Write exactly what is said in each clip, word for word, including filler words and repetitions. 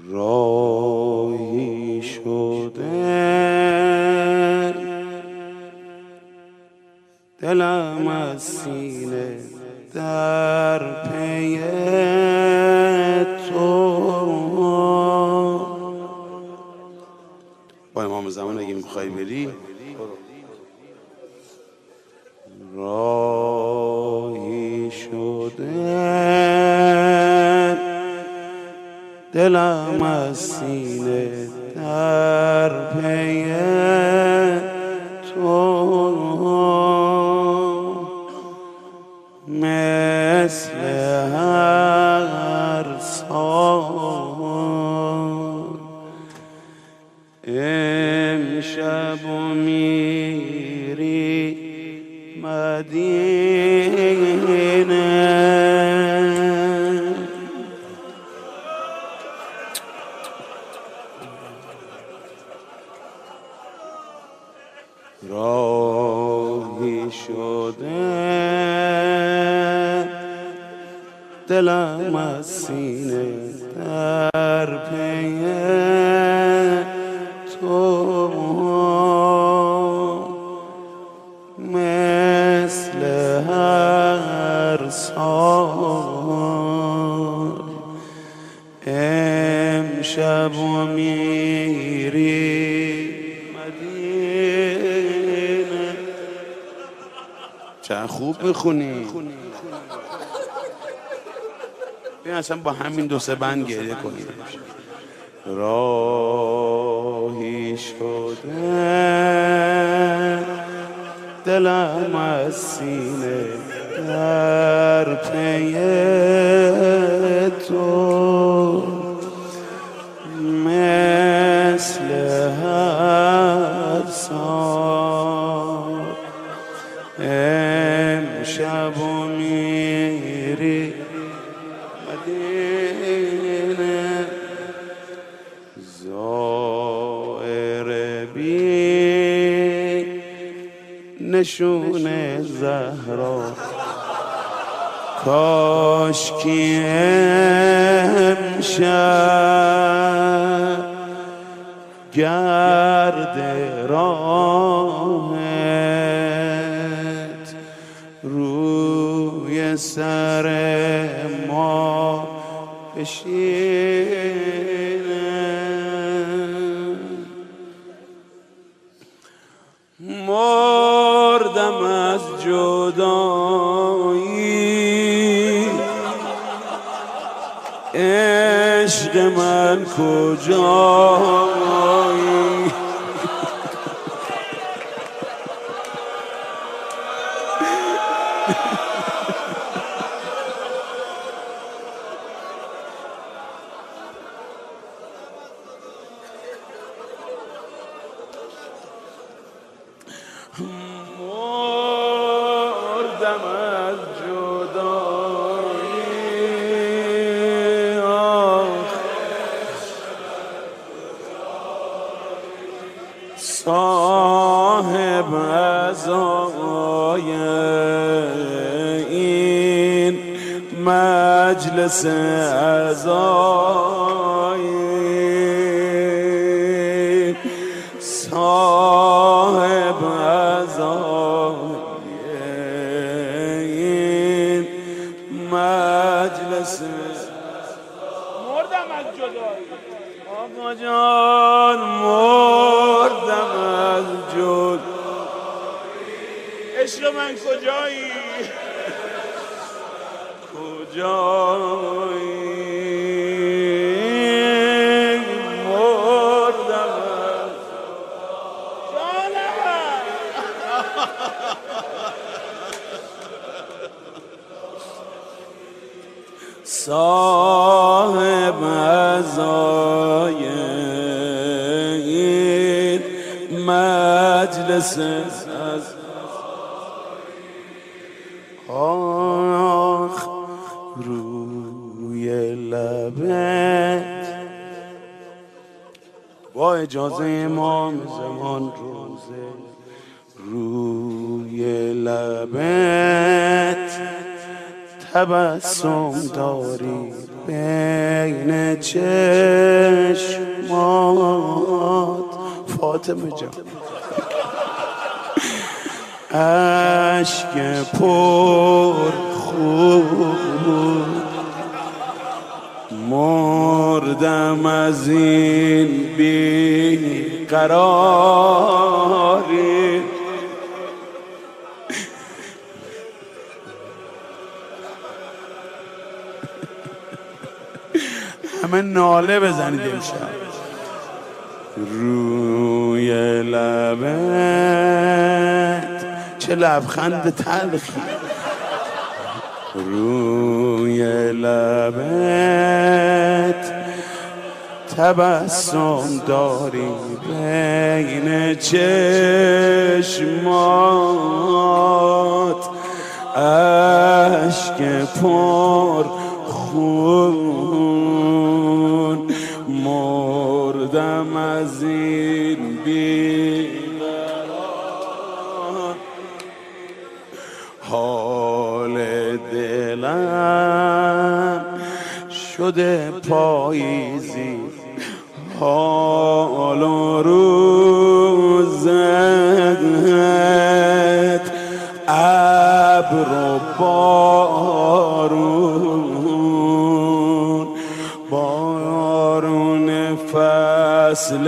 راهی شده دلم از سینه در پی تو. با امام زمان اگه میخوای بری راهی شده دلم از سینه در پی تو، مثل هر سال امشب و میری مدینه. راهی شده دلم از سینه در پی تو، مثل هر سال امشب و میری مدینه. چه خوب میخونی. بیا اصلا با همین دو سه بند گریه کنیم. راهی شده دلم از سینه در پی تو، مثل هر سال امشب و میری مدینه. زائر بی نشون زهرا کاش کی امشب گرد راهت روی سر ما بشینه. مردم از جدایی عشق من کجایی؟ مردم از جدایی صاحب عزای این مجلس عزای، صاحب عزای این مجلس. مردم از جدایی آقا جان، مردم از جدایی. عشق من کجایی؟ کجایی؟ مردم از جانم. صاحب عزای این مجلس از آخ روی لبت با اجازه امام زمان روزه روی لبت تبسم داری بین چشمات فاطمه جان، اشک پر خون مردم از این بیقراری. همه ناله بزنید امشب. روی لبت چه لبخند تلخی، روی لبت تبسم داری، بین چشمات اشک پر خون مردم از این بیقرار. حال دلم شده پاییزی، حال و روزت ابر و بارون، بارون فصل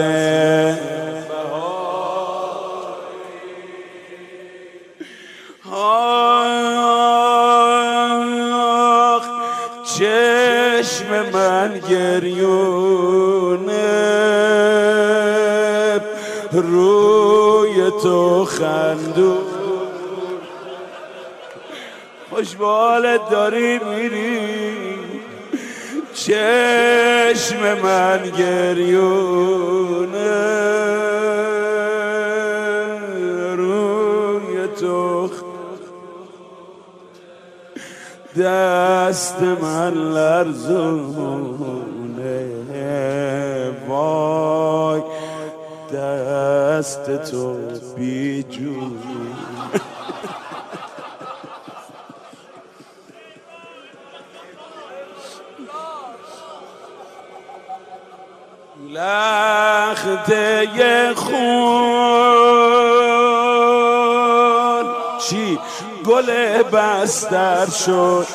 آخ چشم من گریونه روی تو خندون، خوش به حالت داری میری، چشم من گریونه روی تو، دست من لرزونه، وای دست تو بی جون. لخته خون چی گل بستر شد،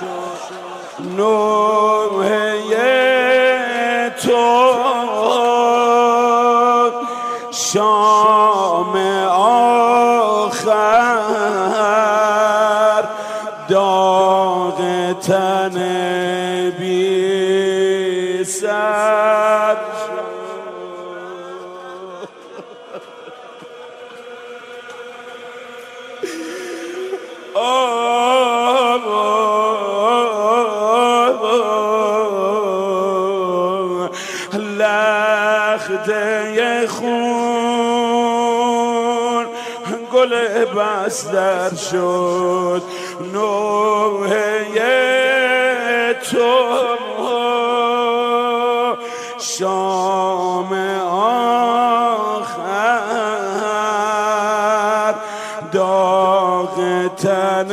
نوحه تو شام آخر داغ تن بی سر لخته خون گل بستر شد، نوحه تو شام آخر داغ تن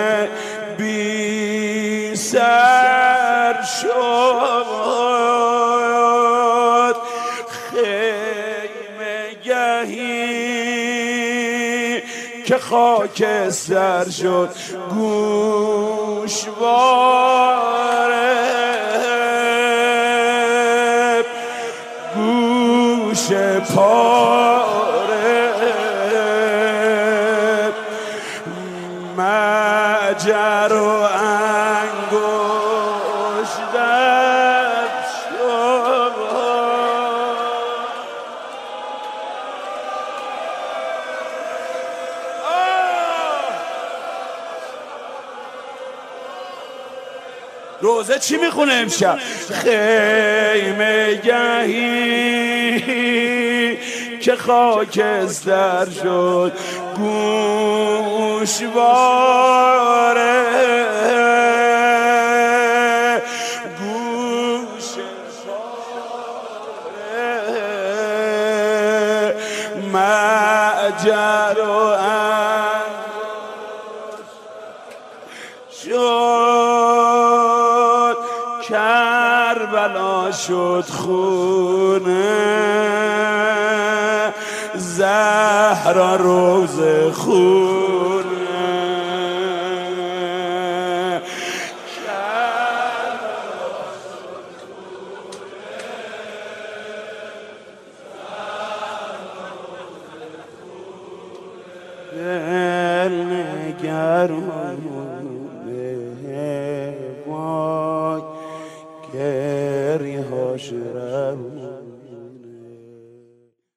بی سر شد. خیمه گهی که خاکستر شد، گوشواره گوش پاره مجر و انگشتر شد. روزه چی میخونه امشب؟ خیمه گهی که خاکستر شد، گوشواره گوش پاره مجر و انگشت شد. شد خونه زهرا روز خونه دل نگران